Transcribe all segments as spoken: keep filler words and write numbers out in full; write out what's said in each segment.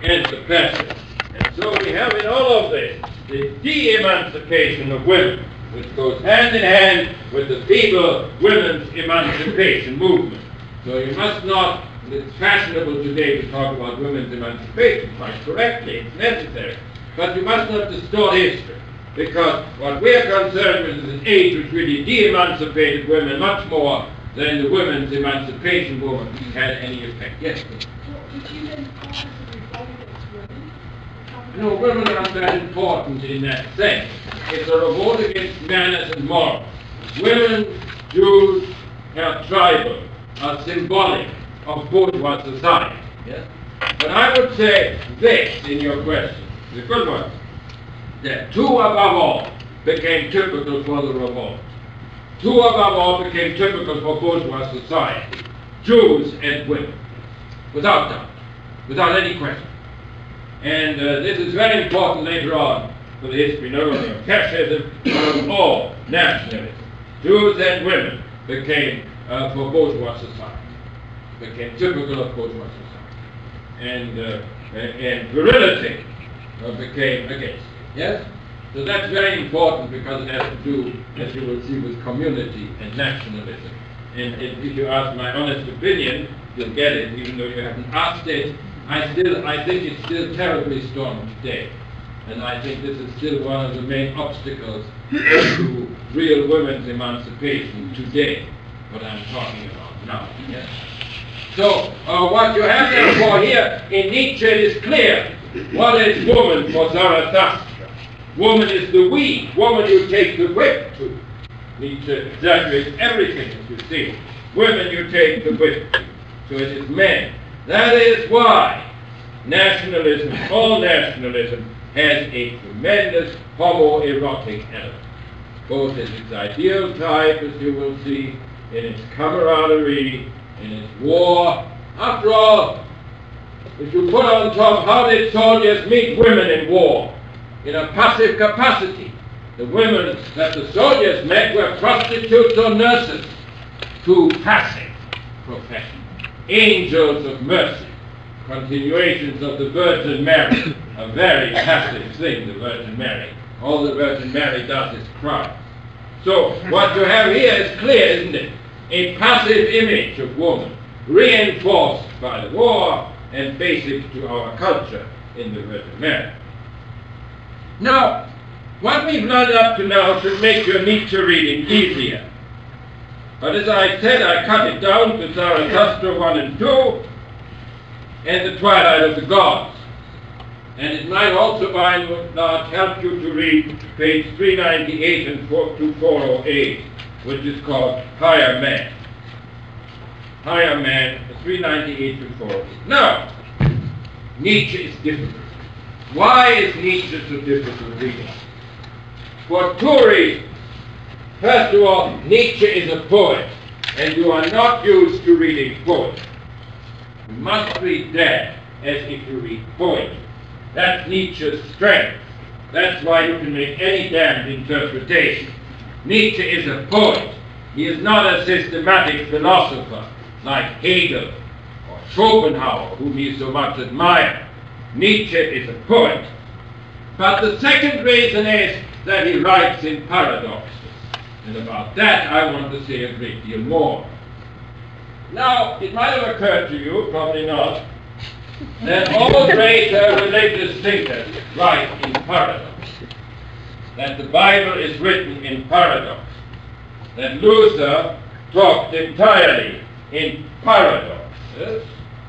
and the passive. And so we have in all of this the de-emancipation of women, which goes hand in hand with the feeble women's emancipation movement. So you must not, it's fashionable today to talk about women's emancipation, quite correctly, it's necessary. But you must not distort history, because what we are concerned with is an age which really de-emancipated women much more than the women's emancipation movement had any effect. Yes, please. Would you then call it a revolt against women? No, women aren't that important in that sense. It's a revolt against manners and morals. Women, Jews, are tribal, are symbolic of bourgeois society. Yes? But I would say this in your question, the good one, that two above all became typical for the revolt. Two above all became typical for bourgeois society, Jews and women, without doubt, without any question. And uh, this is very important later on for the history not only of fascism, but of all nationalism. Jews and women became, uh, for bourgeois society, became typical of bourgeois society. And, uh, and virility uh, became against it. Yes? So that's very important because it has to do, as you will see, with community and nationalism. And if you ask my honest opinion, you'll get it, even though you haven't asked it. I still, I think it's still terribly strong today. And I think this is still one of the main obstacles to real women's emancipation today, what I'm talking about now. Yes? So, uh, what you have therefore here in Nietzsche is clear. What is woman for Zarathustra? Woman is the we. Woman you take the whip to. Nietzsche exaggerates everything, as you see. Women you take the whip to. So it is men. That is why nationalism, all nationalism, has a tremendous homoerotic element, both in its ideal type, as you will see, in its camaraderie, in its war. After all, if you put on top, how did soldiers meet women in war? In a passive capacity. The women that the soldiers met were prostitutes or nurses, two passive professions. Angels of mercy, continuations of the Virgin Mary, a very passive thing, the Virgin Mary. All the Virgin Mary does is cry. So what you have here is clear, isn't it? A passive image of woman, reinforced by the war and basic to our culture in the Virgin Mary. Now, what we've learned up to now should make your Nietzsche reading easier. But as I said, I cut it down to Zarathustra one and two, and the Twilight of the Gods. And it might also by and large help you to read page three ninety-eight and to four oh eight, which is called Higher Man. Higher Man, three ninety-eight to four oh eight. Now, Nietzsche is difficult. Why is Nietzsche so difficult reading? For two reasons. First of all, Nietzsche is a poet, and you are not used to reading poetry. You must read that as if you read poetry. That's Nietzsche's strength. That's why you can make any damned interpretation. Nietzsche is a poet. He is not a systematic philosopher like Hegel or Schopenhauer, whom he so much admired. Nietzsche is a poet. But the second reason is that he writes in paradoxes. And about that I want to say a great deal more. Now, it might have occurred to you, probably not, that all great uh, religious thinkers write in paradox. That the Bible is written in paradox. That Luther talked entirely in paradoxes.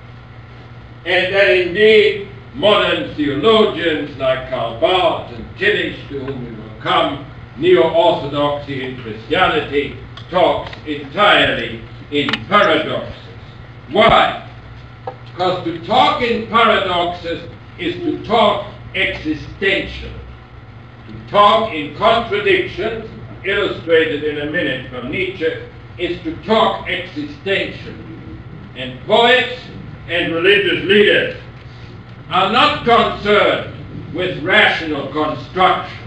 And that indeed modern theologians like Karl Barth and Tillich, to whom we will come, neo-orthodoxy in Christianity, talks entirely in paradoxes. Why? Because to talk in paradoxes is to talk existential. To talk in contradictions, illustrated in a minute from Nietzsche, is to talk existential. And poets and religious leaders are not concerned with rational construction.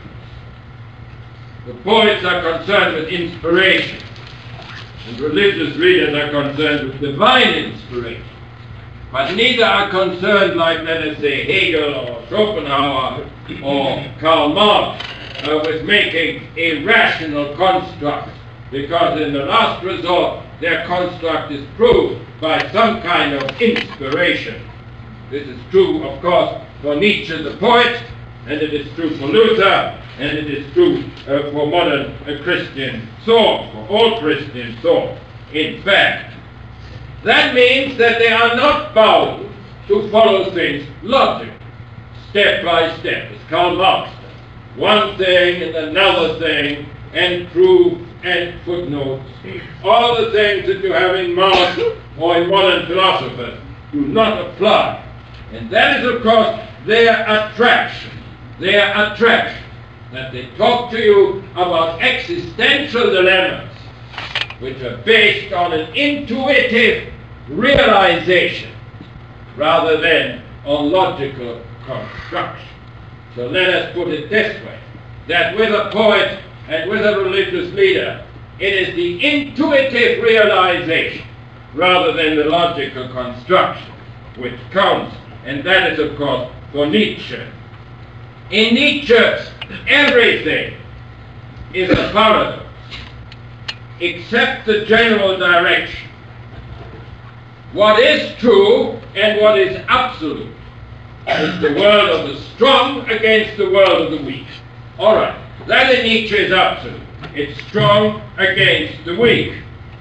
The poets are concerned with inspiration, and religious leaders are concerned with divine inspiration. but neither are concerned like, let us say, Hegel or Schopenhauer or Karl Marx uh, with making a rational construct, because in the last resort their construct is proved by some kind of inspiration. This is true, of course, for Nietzsche the poet, and it is true for Luther, and it is true uh, for modern uh, Christian thought, for all Christian thought, in fact. That means that they are not bound to follow things logically, step by step, as Karl Marx does. One thing and another thing, and proof and footnotes. All the things that you have in Marx or in modern philosophers do not apply. And that is, of course, their attraction. Their attraction. That they talk to you about existential dilemmas which are based on an intuitive realization rather than on logical construction. So let us put it this way, that with a poet and with a religious leader, it is the intuitive realization rather than the logical construction which counts, and that is, of course, for Nietzsche. In Nietzsche, everything is a paradox, except the general direction. What is true and what is absolute is the world of the strong against the world of the weak. All right, that in Nietzsche is absolute. It's strong against the weak.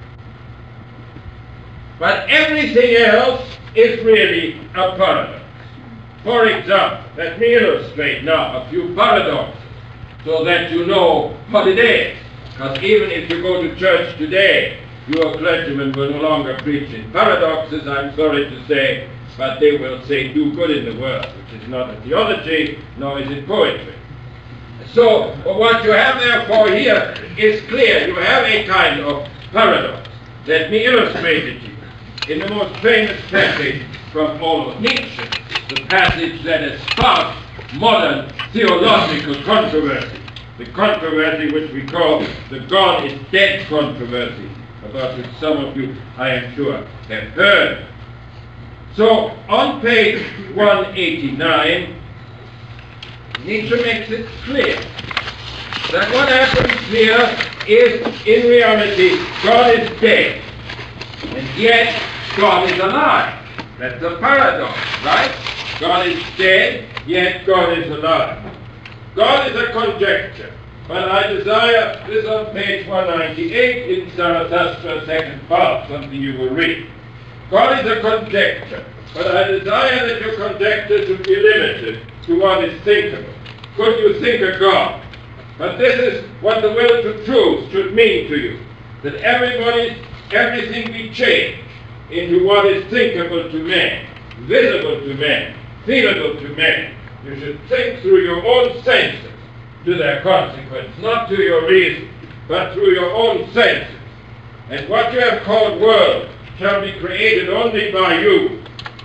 But everything else is really a paradox. For example, let me illustrate now a few paradoxes so that you know what it is. Because even if you go to church today, your clergymen will no longer preach in paradoxes, I'm sorry to say, but they will say do good in the world, which is not a theology, nor is it poetry. So what you have therefore here is clear. You have a kind of paradox. Let me illustrate it to you. In the most famous passage from all of Nietzsche, the passage that has sparked modern theological controversy, the controversy which we call the God is dead controversy, about which some of you, I am sure, have heard. So, on page one eighty-nine, Nietzsche makes it clear that what happens here is, in reality, God is dead, and yet God is alive. That's a paradox, right? God is dead, yet God is alive. God is a conjecture, but I desire, this on page one ninety-eight in Zarathustra, second part, something you will read. God is a conjecture, but I desire that your conjecture should be limited to what is thinkable. Could you think a God? But this is what the will to truth should mean to you, that everybody, everything be changed into what is thinkable to men, visible to men, feelable to men. You should think through your own senses to their consequence, not to your reason, but through your own senses. And what you have called world shall be created only by you.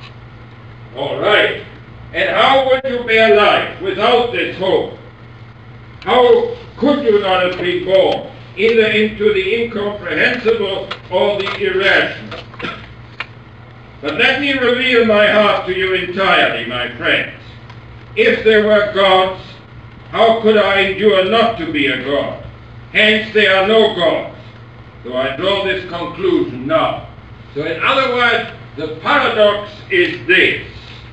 All right. And how would you bear life without this hope? How could you not have been born either into the incomprehensible or the irrational? But let me reveal my heart to you entirely, my friends. If there were gods, how could I endure not to be a god? Hence there are no gods. So I draw this conclusion now. So in other words, the paradox is this.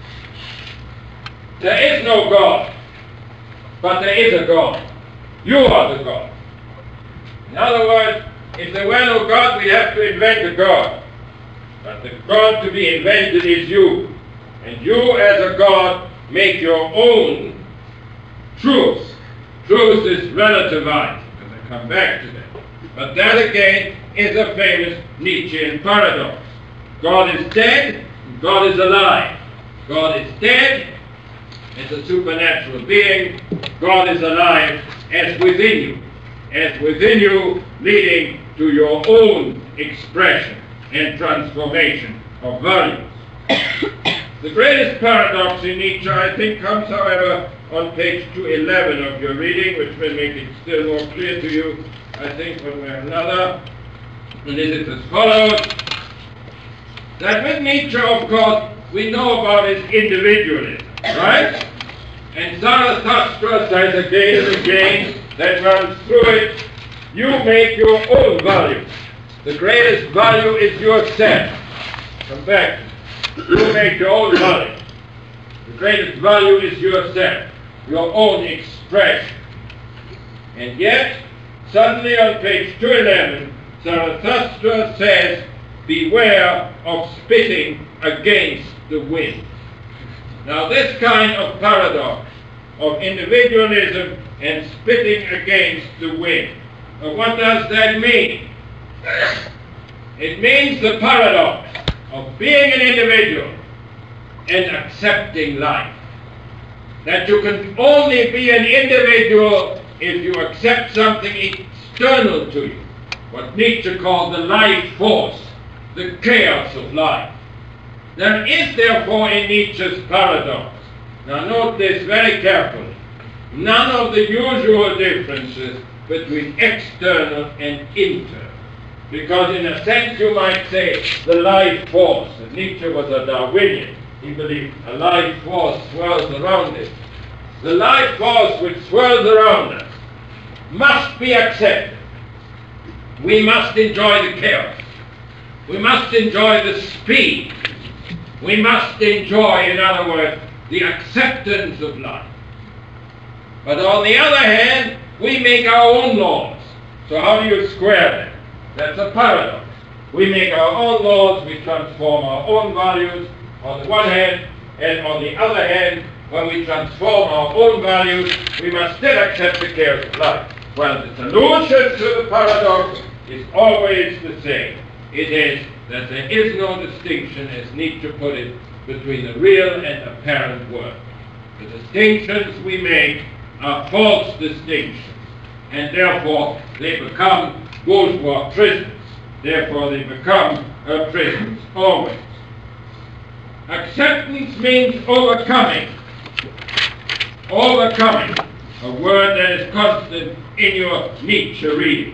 There is no God, but there is a God. You are the God. In other words, if there were no God, we'd have to invent a God. But the God to be invented is you. And you as a God make your own truth. Truth is relativized, and I come back to that. But that again is a famous Nietzschean paradox. God is dead, God is alive. God is dead as a supernatural being, God is alive as within you, as within you leading to your own expression and transformation of values. The greatest paradox in Nietzsche, I think, comes, however, on page two eleven of your reading, which will make it still more clear to you, I think, one way or another. And it is as follows, that with Nietzsche, of course, we know about is individualism, right? And Zarathustra says again and again, that runs through it, you make your own value. The greatest value is yourself. Come back. You make your own value. The greatest value is yourself, your own expression. And yet, suddenly on page two eleven, Zarathustra says, beware of spitting against the wind. Now this kind of paradox of individualism and spitting against the wind, now what does that mean? It means the paradox of being an individual and accepting life. That you can only be an individual if you accept something external to you, what Nietzsche called the life force, the chaos of life. There is therefore in Nietzsche's paradox, now note this very carefully, none of the usual differences between external and internal. Because in a sense you might say the life force, and Nietzsche was a Darwinian, he believed a life force swirls around it. The life force which swirls around us must be accepted. We must enjoy the chaos. We must enjoy the speed. We must enjoy, in other words, the acceptance of life. But on the other hand, we make our own laws. So how do you square that? That's a paradox. We make our own laws, we transform our own values on the one hand, and on the other hand, when we transform our own values, we must still accept the chaos of life. Well, the solution to the paradox is always the same. It is that there is no distinction, as Nietzsche put it, between the real and apparent world. The distinctions we make are false distinctions, and therefore they become bourgeois prisons. Therefore they become uh, prisons always. Acceptance means overcoming. Overcoming, a word that is constant in your Nietzsche reading.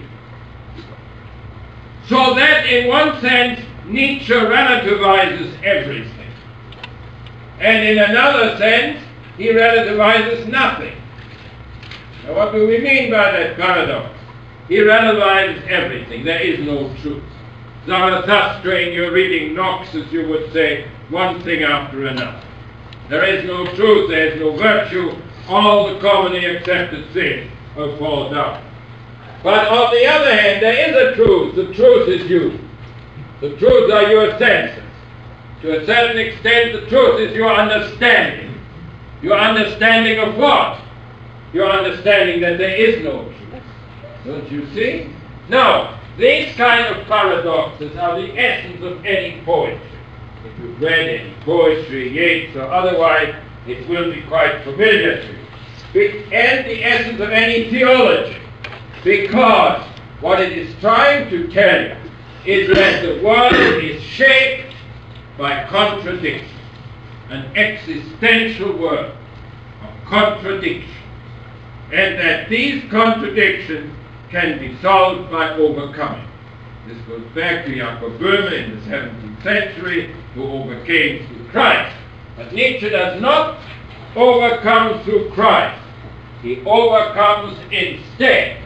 So that in one sense, Nietzsche relativizes everything. And in another sense, he relativizes nothing. Now what do we mean by that paradox? He relativizes everything. There is no truth. Zarathustra, in your reading, knocks, as you would say, one thing after another. There is no truth, there is no virtue, all the commonly accepted things have fallen down. But on the other hand, there is a truth. The truth is you. The truth are your senses. To a certain extent, the truth is your understanding. Your understanding of what? Your understanding that there is no truth. Don't you see? Now, these kind of paradoxes are the essence of any poetry. If you've read any poetry, Yeats or otherwise, it will be quite familiar to you. And the essence of any theology. Because what it is trying to tell you is that the world is shaped by contradiction. An existential world of contradiction. And that these contradictions can be solved by overcoming. This goes back to Jakob Böhme in the seventeenth century, who overcame through Christ. But Nietzsche does not overcome through Christ. He overcomes instead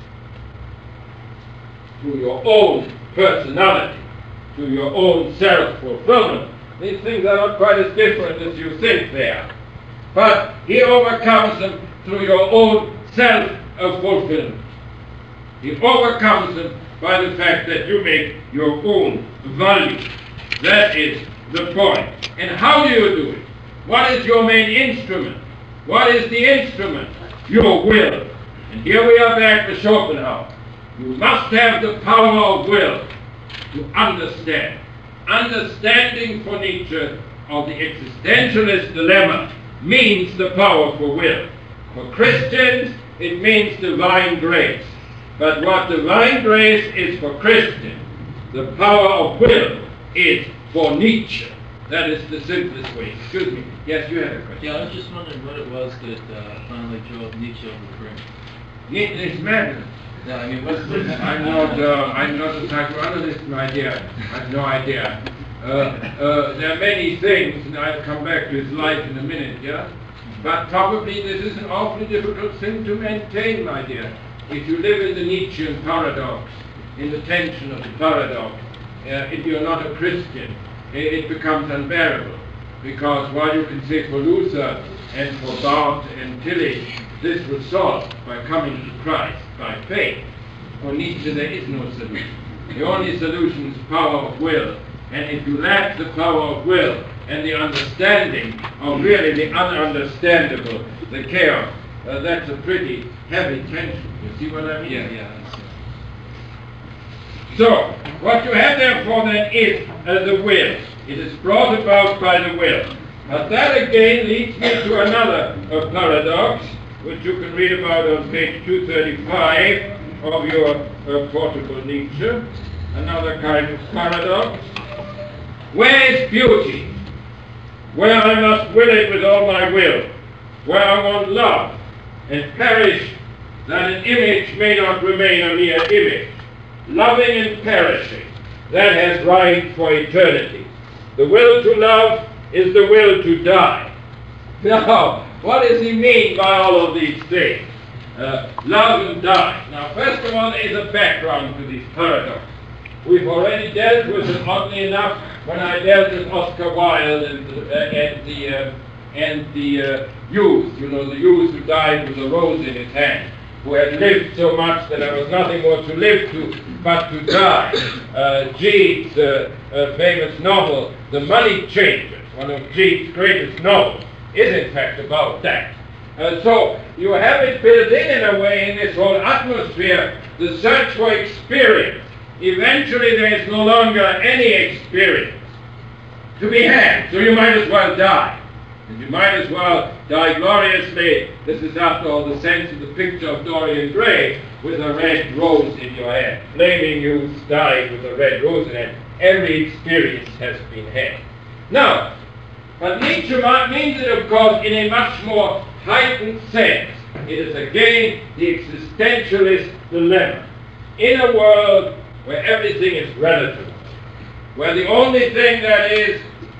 through your own personality, through your own self-fulfillment. These things are not quite as different as you think they are. But he overcomes them through your own self-fulfillment. He overcomes them by the fact that you make your own value. That is the point. And how do you do it? What is your main instrument? What is the instrument? Your will. And here we are back to Schopenhauer. You must have the power of will to understand. Understanding for Nietzsche of the existentialist dilemma means the power for will. For Christians, it means divine grace. But what divine grace is for Christians, the power of will is for Nietzsche. That is the simplest way. Excuse me. Yes, you had a question. Yeah, I was just wondering what it was that uh, finally drove Nietzsche over the brink. Nietzsche is madness. No, I mean, what's the... I'm not, uh, I'm not a psychoanalyst, my dear. I have no idea. Uh, uh, there are many things, and I'll come back to his life in a minute, yeah? But probably this is an awfully difficult thing to maintain, my dear. If you live in the Nietzschean paradox, in the tension of the paradox, uh, if you're not a Christian, it, it becomes unbearable. Because while you can say for Luther and for Barth and Tillich, this was solved by coming to Christ, by faith, for Nietzsche there is no solution. The only solution is power of will. And if you lack the power of will and the understanding of really the ununderstandable, the chaos, uh, that's a pretty heavy tension. You see what I mean? Yeah, yeah. I see. So, what you have therefore then is uh, the will. It is brought about by the will. But that again leads me to another uh, paradox, which you can read about on page two thirty-five of your uh, portable Nietzsche. Another kind of paradox. Where is beauty? Where I must will it with all my will. Where I want love and perish that an image may not remain a mere image. Loving and perishing, that has reigned for eternity. The will to love is the will to die. Now, what does he mean by all of these things? Uh, love and die. Now, first of all, there is a background to these paradoxes. We've already dealt with it, oddly enough, when I dealt with Oscar Wilde and, uh, and the, uh, and the uh, youth, you know, the youth who died with a rose in his hand, who had lived so much that there was nothing more to live to but to die. Uh, Jeat's uh, uh, famous novel, The Money Changers, one of Jeat's greatest novels, is in fact about that. Uh, so you have it built in in a way in this whole atmosphere, the search for experience. Eventually there is no longer any experience to be had, so you might as well die. And you might as well die gloriously. This is after all the sense of the picture of Dorian Gray with a red rose in your hand. Flaming youths died with a red rose in hand. Every experience has been had. Now, but Nietzsche means it, of course, in a much more heightened sense. It is again the existentialist dilemma. In a world where everything is relative, where the only thing that is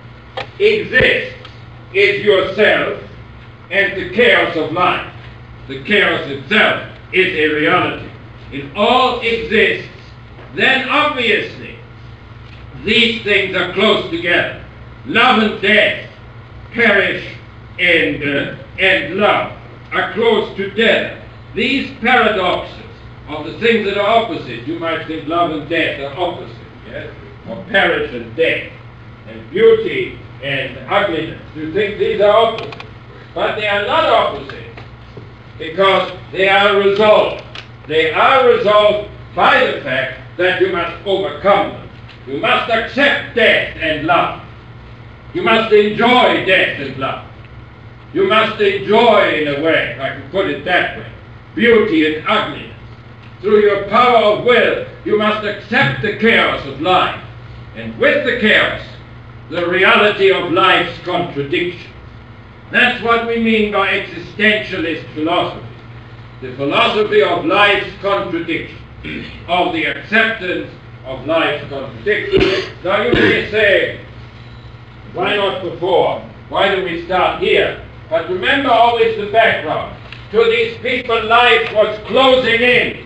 exists is yourself and the chaos of life. The chaos itself is a reality. It all exists. Then obviously these things are close together. Love and death, perish and, uh, and love are close together. These paradoxes of the things that are opposite, you might think love and death are opposite, yes? Or perish and death, and beauty and ugliness. You think these are opposite. But they are not opposite, because they are resolved. They are resolved by the fact that you must overcome them. You must accept death and love. You must enjoy death and love. You must enjoy, in a way, if I can put it that way, beauty and ugliness. Through your power of will, you must accept the chaos of life. And with the chaos, the reality of life's contradiction. That's what we mean by existentialist philosophy. The philosophy of life's contradiction, of the acceptance of life's contradiction. Now you may say, why not before? Why do we start here? But remember always the background. To these people, life was closing in.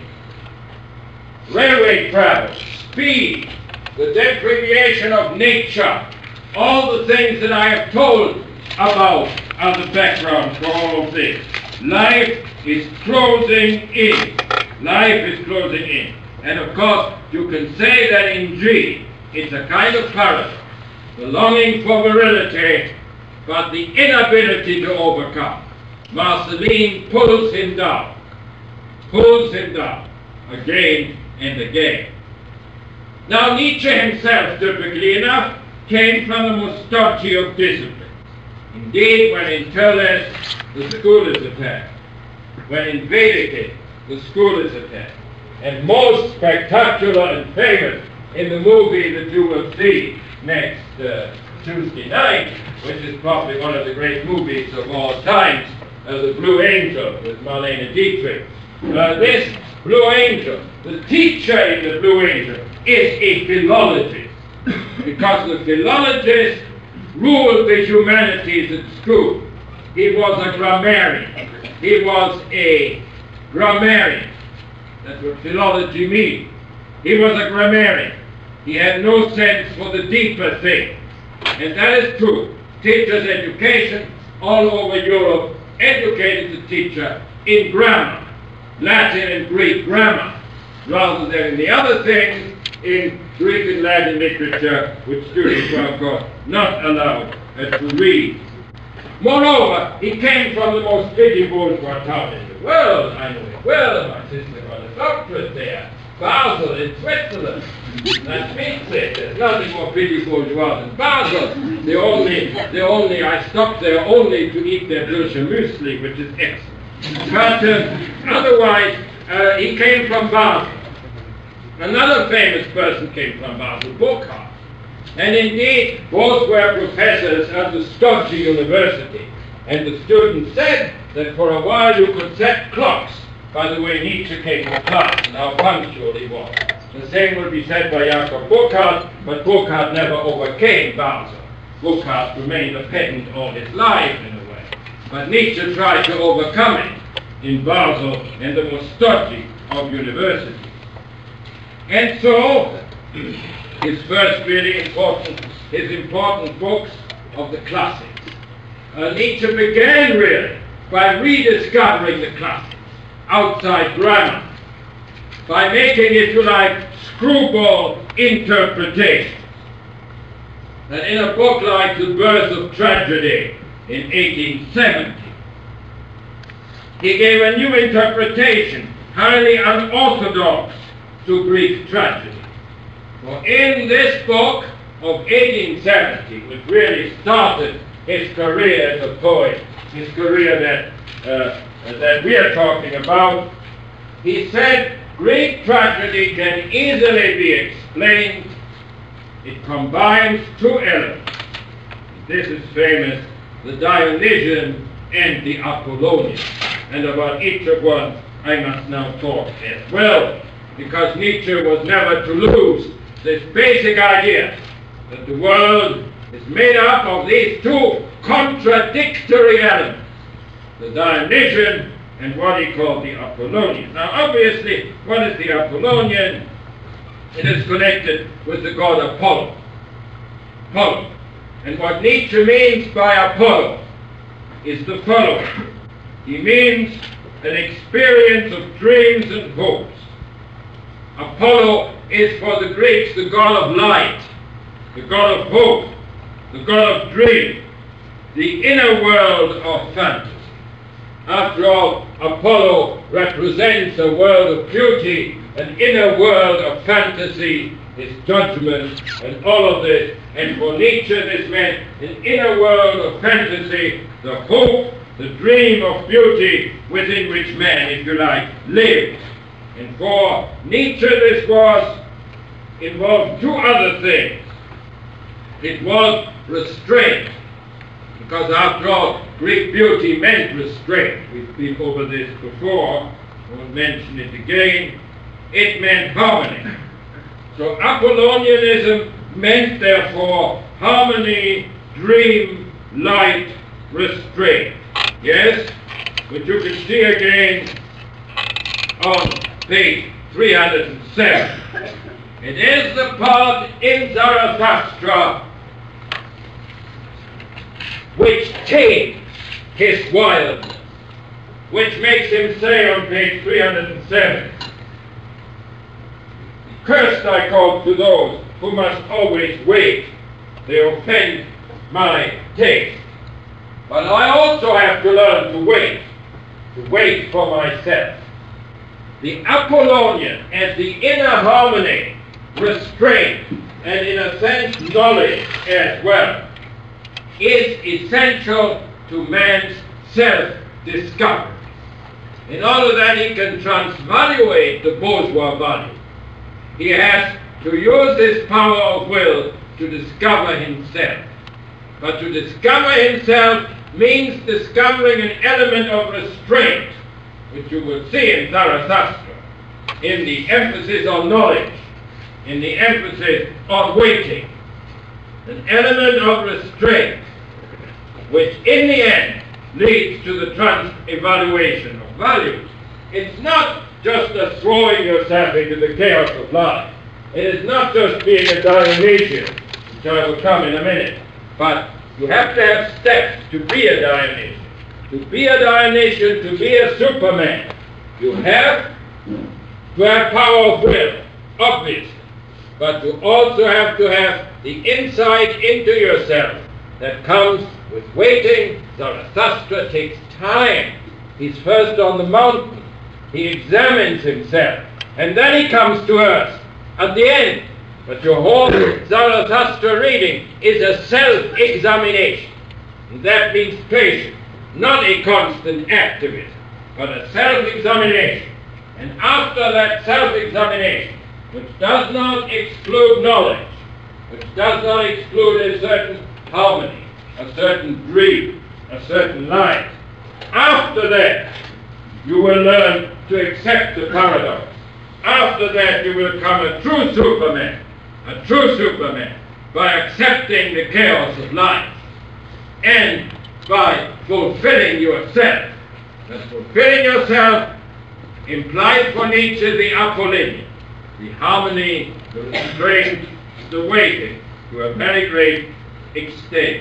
Railway travel, speed, the deprivation of nature, all the things that I have told about are the background for all of this. Life is closing in. Life is closing in. And of course, you can say that in G, it's a kind of paradox. The longing for virility, but the inability to overcome. Marceline pulls him down, pulls him down, again and again. Now Nietzsche himself, typically enough, came from the most stodgy of disciplines. Indeed, when in Tellez, the school is attacked. When in Vedeke, the school is attacked. And most spectacular and famous in the movie that you will see next uh, Tuesday night, which is probably one of the great movies of all times, uh, The Blue Angel with Marlene Dietrich. Uh, this Blue Angel, the teacher in The Blue Angel, is a philologist. because the philologist ruled the humanities at school. He was a grammarian. He was a grammarian. That's what philology means. He was a grammarian. He had no sense for the deeper things. And that is true. Teachers' education all over Europe educated the teacher in grammar, Latin and Greek grammar, rather than in the other things, in Greek and Latin literature, which students were, of course, not allowed uh, to read. Moreover, he came from the most petty bourgeois town in the world. I know it well. My sister got a doctorate there. Basel in Switzerland. That means it. There's nothing more petty bourgeois than Basel. The only, the only, I stopped there only to eat their Bircher muesli, which is excellent. But uh, otherwise, uh, he came from Basel. Another famous person came from Basel, Burckhardt. And indeed, both were professors at the Stodgy University. And the students said that for a while you could set clocks by the way Nietzsche came to class and how punctual he was. The same will be said by Jakob Burckhardt, but Burckhardt never overcame Basel. Burckhardt remained a pedant all his life, in a way. But Nietzsche tried to overcome it in Basel and the most stodgy of universities. And so, his first really important, his important books of the classics. Uh, Nietzsche began really by rediscovering the classics outside grammar, by making, if you like, screwball interpretations. That in a book like The Birth of Tragedy in eighteen seventy, he gave a new interpretation, highly unorthodox, to Greek tragedy. For in this book of eighteen seventy, which really started his career as a poet, his career that, uh, that we are talking about, he said Greek tragedy can easily be explained. It combines two elements. This is famous, the Dionysian and the Apollonian. And about each of one I must now talk as well, because Nietzsche was never to lose this basic idea that the world is made up of these two contradictory elements, the Dionysian and what he called the Apollonian. Now obviously, what is the Apollonian? It is connected with the god Apollo. Apollo. And what Nietzsche means by Apollo is the following. He means an experience of dreams and hopes. Apollo is for the Greeks the god of light, the god of hope, the god of dream, the inner world of fantasy. After all, Apollo represents a world of beauty, an inner world of fantasy, his judgment, and all of this. And for Nietzsche, this meant an inner world of fantasy, the hope, the dream of beauty within which man, if you like, lives. And for Nietzsche, this was involved two other things. It was restraint, because after all, Greek beauty meant restraint. We've been over this before, I won't mention it again. It meant harmony. So Apollonianism meant, therefore, harmony, dream, light, restraint. Yes? Which you can see again on page three hundred seven. It is the part in Zarathustra which tames his wildness, which makes him say on page three hundred seven, "Cursed I call to those who must always wait, they offend my taste. But I also have to learn to wait, to wait for myself." The Apollonian as the inner harmony, restraint, and in a sense knowledge as well, is essential to man's self-discovery. In order that he can transvaluate the bourgeois value, he has to use his power of will to discover himself. But to discover himself means discovering an element of restraint, which you will see in Zarathustra, in the emphasis on knowledge, in the emphasis on waiting, an element of restraint, which in the end leads to the trans-evaluation of values. It's not just a throwing yourself into the chaos of life. It is not just being a Dionysian, which I will come in a minute, but you have to have steps to be a Dionysian. To be a Dionysian, to be a Superman, you have to have power of will, obviously, but you also have to have the insight into yourself that comes with waiting. Zarathustra takes time. He's first on the mountain. He examines himself, and then he comes to earth at the end. But your whole Zarathustra reading is a self-examination. And that means patience, not a constant activism, but a self-examination. And after that self-examination, which does not exclude knowledge, which does not exclude a certain harmony, a certain dream, a certain light, after that, you will learn to accept the paradox. After that, you will become a true Superman, a true Superman, by accepting the chaos of life and by fulfilling yourself. And fulfilling yourself implies for Nietzsche the Apollonian, the harmony, the restraint, the waiting, to a very great extent.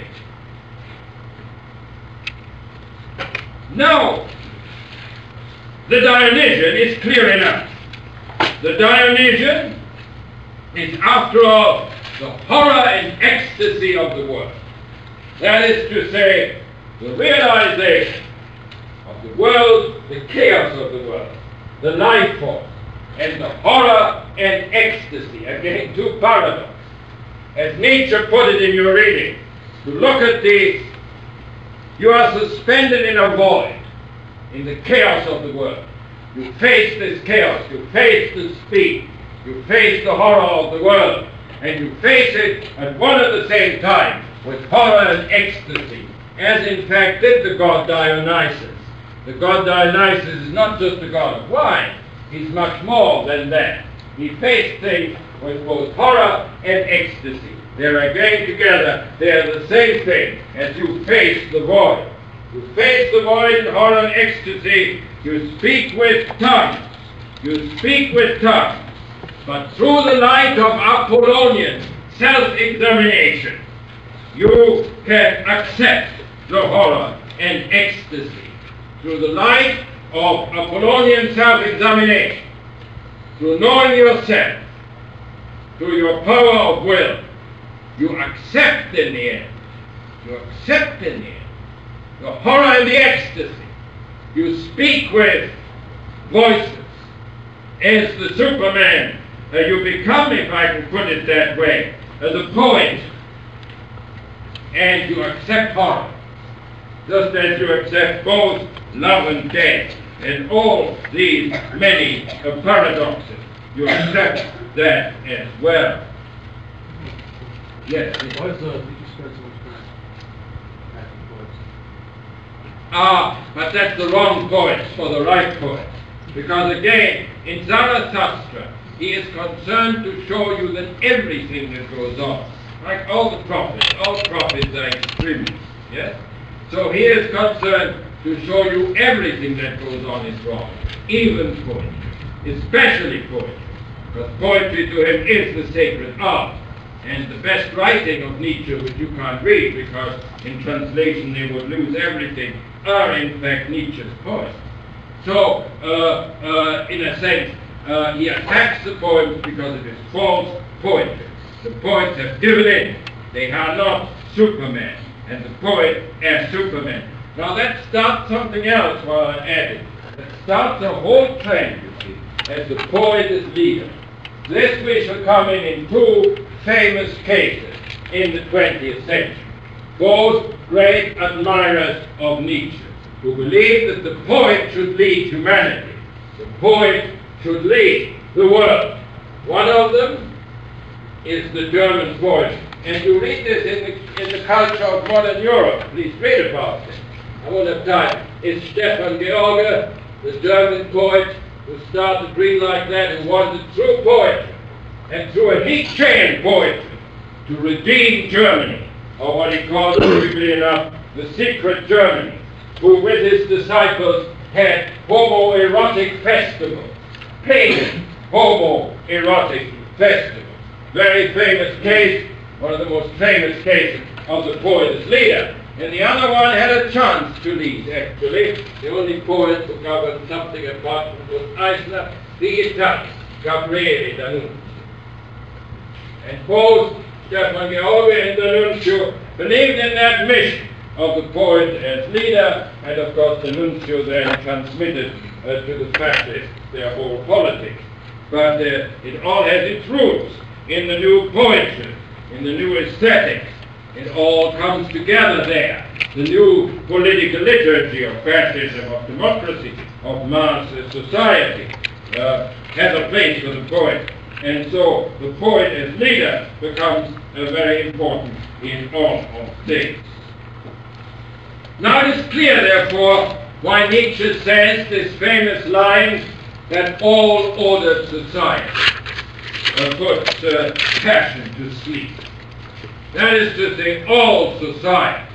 Now, the Dionysian is clear enough. The Dionysian is, after all, the horror and ecstasy of the world. That is to say, the realization of the world, the chaos of the world, the life force, and the horror and ecstasy. Again, two paradoxes. As Nietzsche put it in your reading, to look at these, you are suspended in a void, in the chaos of the world. You face this chaos, you face the speed, you face the horror of the world, and you face it at one at the same time with horror and ecstasy, as in fact did the god Dionysus. The god Dionysus is not just a god of wine, he's much more than that. He faced things with both horror and ecstasy. They're again together, they're the same thing as you face the void. You face the void in horror and ecstasy, you speak with tongues. You speak with tongues. But through the light of Apollonian self-examination, you can accept the horror and ecstasy. Through the light of Apollonian self-examination, through knowing yourself, through your power of will, you accept in the end, you accept in the end, the horror and the ecstasy. You speak with voices as the Superman uh, you become, if I can put it that way, as a poet, and you accept horror, just as you accept both love and death, and all these many uh, paradoxes. You accept that as well. Yes. Why does uh, Nietzsche spend so much time attacking poets? Ah, but that's the wrong poets for the right poets. Because again, in Zarathustra, he is concerned to show you that everything that goes on, like all the prophets, all prophets are extremists, yes? So he is concerned to show you everything that goes on is wrong, even poetry, especially poetry, because poetry to him is the sacred art. And the best writing of Nietzsche, which you can't read because in translation they would lose everything, are in fact Nietzsche's poems. So, uh, uh, in a sense, uh, he attacks the poems because it is false poetry. The poets have given in. They are not Superman, and the poet as Superman. Now that starts something else while I'm at it. That starts a whole trend, you see, as the poet is leader. This we shall come in in two famous cases in the twentieth century. Both great admirers of Nietzsche, who believed that the poet should lead humanity. The poet should lead the world. One of them is the German poet. And you read this in the, in the culture of modern Europe. Please read about it. I won't have time. It's Stefan George, the German poet, who started reading like that and wanted true poetry. And through a Nietzschean poetry, to redeem Germany, or what he called, briefly enough, the secret Germany, who with his disciples had homoerotic festivals, pagan homoerotic festivals. Very famous case, one of the most famous cases of the poet as leader. And the other one had a chance to lead, actually. The only poet who governed something apart from was Eisner, the Italian, Gabriele D'Annunzio. And both Stefan George and D'Annunzio believed in that mission of the poet as leader, and of course D'Annunzio then transmitted uh, to the fascists their whole politics. But uh, it all has its roots in the new poetry, in the new aesthetics. It all comes together there. The new political liturgy of fascism, of democracy, of mass society uh, has a place for the poet. And so the poet as leader becomes uh, very important in all of things. Now it is clear, therefore, why Nietzsche says this famous line that all ordered society uh, puts uh, passion to sleep. That is to say, all society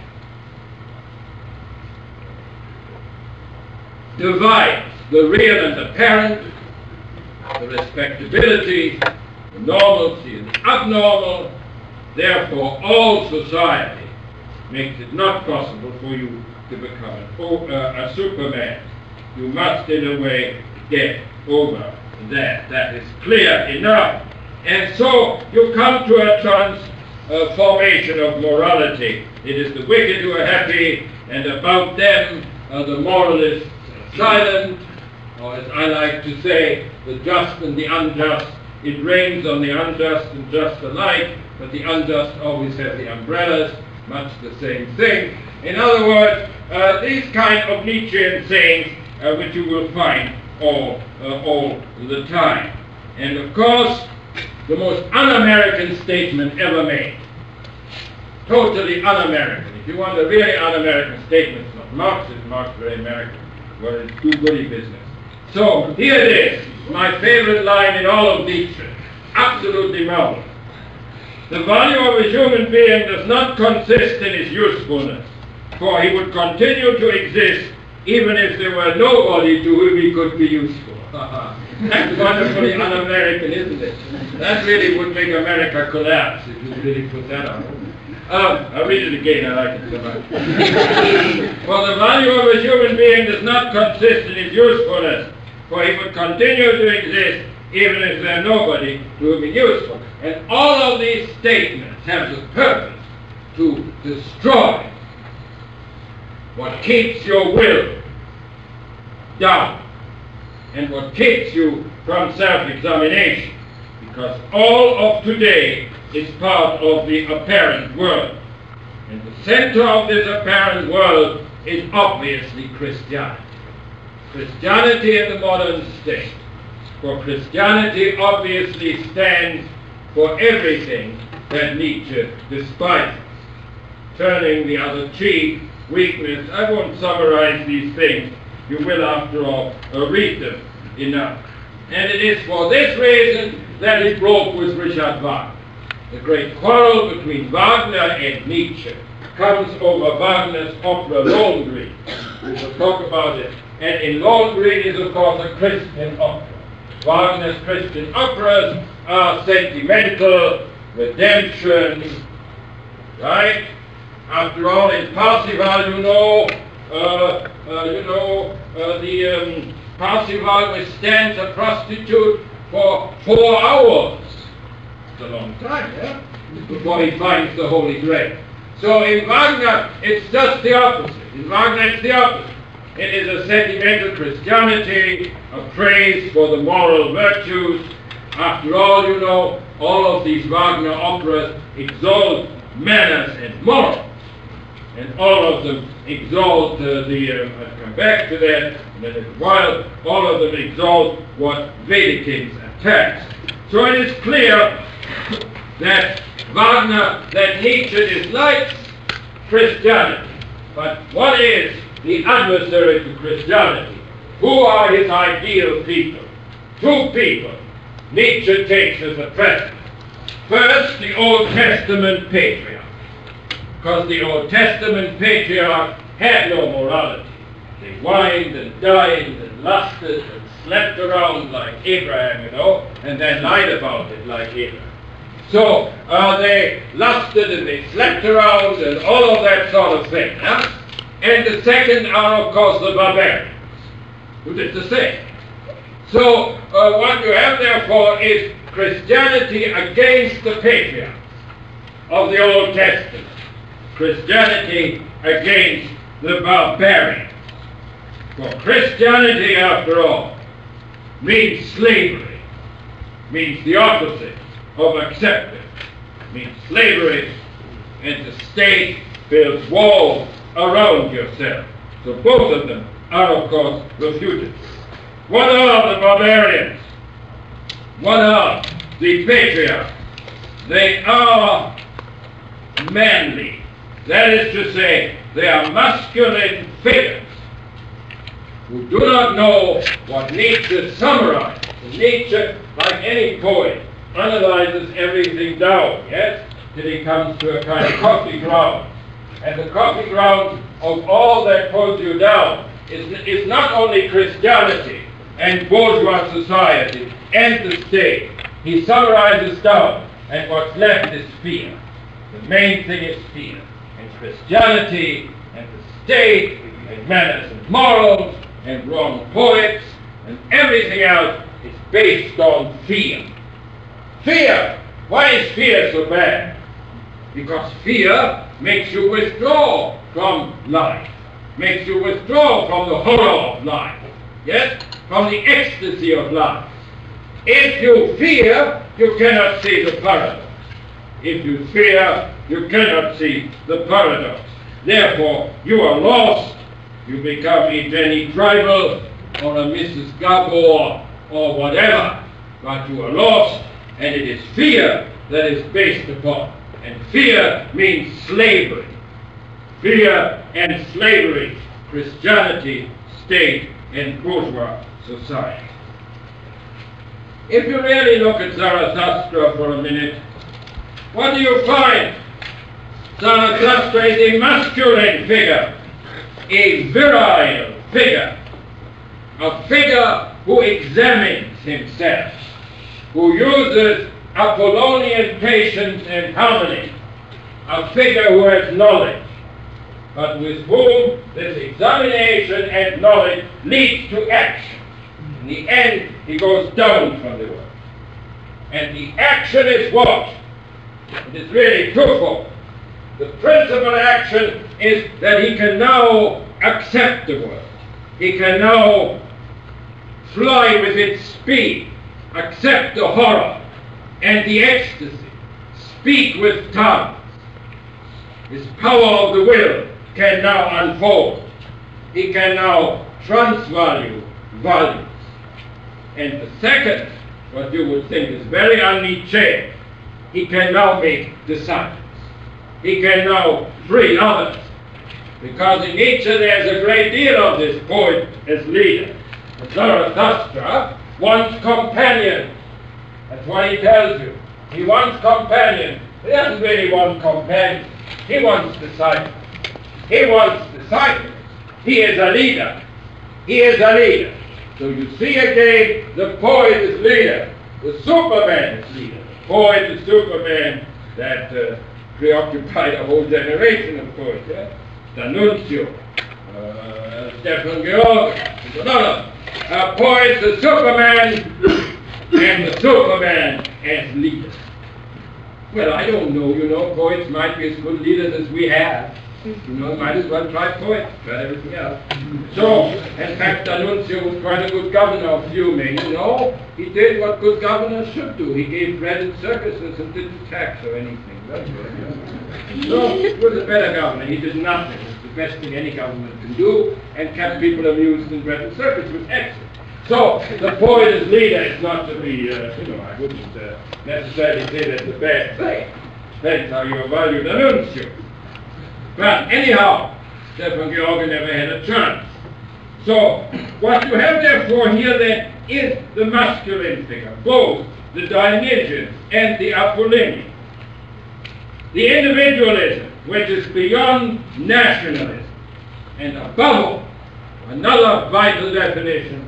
divides the real and apparent, the respectability, the normalcy and the abnormal. Therefore, all society makes it not possible for you to become an, uh, a Superman. You must, in a way, get over that. That is clear enough. And so you come to a transformation uh, of morality. It is the wicked who are happy, and about them uh, the moralists are silent, or as I like to say, the just and the unjust. It rains on the unjust and just alike, but the unjust always have the umbrellas, much the same thing. In other words, uh, these kind of Nietzschean sayings uh, which you will find all, uh, all the time. And of course, the most un-American statement ever made. Totally un-American. If you want a really un-American statement, it's not Marx, it's Marx very American. Well, it's do-goody business. So, here it is, my favorite line in all of Nietzsche, absolutely marvelous. The value of a human being does not consist in his usefulness, for he would continue to exist even if there were nobody to whom he could be useful. That's wonderfully un-American, isn't it? That really would make America collapse if you really put that on. Um, I'll read it again, I like it so much. For the value of a human being does not consist in his usefulness, for he would continue to exist even if there are nobody to whom he's useful. And all of these statements have the purpose to destroy what keeps your will down and what keeps you from self-examination, because all of today is part of the apparent world. And the center of this apparent world is obviously Christianity. Christianity in the modern state. For Christianity obviously stands for everything that Nietzsche despises. Turning the other cheek, weakness. I won't summarize these things. You will, after all, uh, read them enough. And it is for this reason that he broke with Richard Wagner. The great quarrel between Wagner and Nietzsche comes over Wagner's opera Lohengrin. We will talk about it. And in Lohengrin is, of course, a Christian opera. Wagner's Christian operas are sentimental, redemption, right? After all, in Parsifal, you know, uh, uh, you know, uh, the um, Parsifal withstands a prostitute for four hours. It's a long time, yeah? Before he finds the Holy Grail. So in Wagner, it's just the opposite. In Wagner, it's the opposite. It is a sentimental Christianity, a praise for the moral virtues. After all, you know, all of these Wagner operas exalt manners and morals. And all of them exalt uh, the, uh, I'll come back to that in a little while, all of them exalt what Wedekind's attacks. So it is clear that Wagner, that Nietzsche dislikes Christianity. But what is the adversary to Christianity? Who are his ideal people? Two people Nietzsche takes as a present. First, the Old Testament patriarch. Because the Old Testament patriarch had no morality. They whined and dined and lusted and slept around like Abraham, you know, and then lied about it like Abraham. So uh, they lusted and they slept around and all of that sort of thing. Huh? And the second are, of course, the barbarians, who did the same. So uh, what you have, therefore, is Christianity against the patriarchs of the Old Testament. Christianity against the barbarians. For Christianity, after all, means slavery, means the opposite of acceptance, means slavery, and the state builds walls around yourself. So both of them are, of course, refuted. What are the barbarians? What are the patriarchs? They are manly. That is to say, they are masculine figures who do not know what Nietzsche summarized. Nietzsche, like any poet, analyzes everything down, yes, till he comes to a kind of coffee ground. And the coffee ground of all that pulls you down is, is not only Christianity and bourgeois society and the state. He summarizes down, and what's left is fear. The main thing is fear. And Christianity and the state and manners and morals and wrong poets and everything else is based on fear. Fear! Why is fear so bad? Because fear makes you withdraw from life, makes you withdraw from the horror of life, yes? From the ecstasy of life. If you fear, you cannot see the paradox. If you fear, you cannot see the paradox. Therefore, you are lost. You become a Jenny Tribal or a Missus Gabor or whatever, but you are lost, and it is fear that is based upon. And fear means slavery. Fear and slavery, Christianity, state, and bourgeois society. If you really look at Zarathustra for a minute, what do you find? Zarathustra is a masculine figure, a virile figure, a figure who examines himself, who uses Apollonian patience and harmony, a figure who has knowledge, but with whom this examination and knowledge leads to action. In the end, he goes down from the world. And the action is what? It is really twofold. The principal action is that he can now accept the world. He can now fly with its speed, accept the horror and the ecstasy, speak with tongues. His power of the will can now unfold. He can now transvalue values. And the second, what you would think is very un-Nietzschean, he can now make disciples. He can now free others. Because in Nietzsche there's a great deal of this poet as leader. Zarathustra wants companions. That's what he tells you. He wants companions. He doesn't really want companions. He wants disciples. He wants disciples. He is a leader. He is a leader. So you see again, the poet is leader. The Superman is leader. The poet is Superman that uh, preoccupied a whole generation of poets. Yeah? D'Annunzio, uh, Stefan Georg, another. Uh, poet is Superman, and the Superman as leader. Well, I don't know, you know, poets might be as good leaders as we have. You know, might as well try poets, try everything else. So, in fact, D'Annunzio was quite a good governor of Fiume. You know, he did what good governors should do. He gave bread and circuses and didn't tax or anything. That's good. So, he was a better governor. He did nothing. It's the best thing any government can do, and kept people amused in bread and circus was excellent. So, the poet as leader is not to be, uh, you know, I wouldn't uh, necessarily say that's a bad thing. Depends how you value D'Annunzio. But anyhow, Stefan Georg never had a chance. So, what you have therefore here then is the masculine figure, both the Dionysian, and the Apollinian. The individualism, which is beyond nationalism, and above all, another vital definition,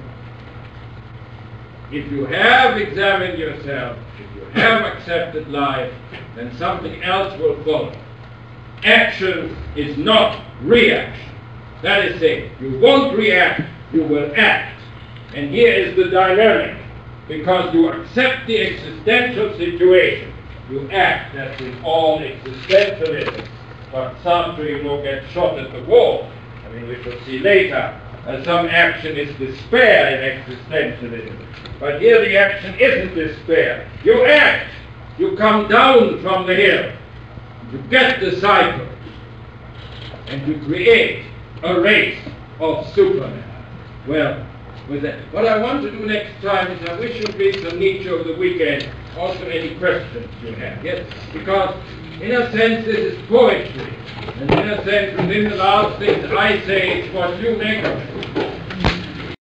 if you have examined yourself, if you have accepted life, then something else will follow. Action is not reaction. That is saying, you won't react, you will act. And here is the dynamic. Because you accept the existential situation, you act. That's in all existentialism. But Sartre, you know, gets shot at the wall. I mean, we shall see later. And some action is despair in existentialism. But here the action isn't despair. You act. You come down from the hill. You get the cycle. And you create a race of Superman. Well, with that. What I want to do next time is I wish you'd read some Nietzsche over the weekend. Also any questions you have. Yes? Because in a sense this is poetry. And in a sense within the last things I say it's what you make of it.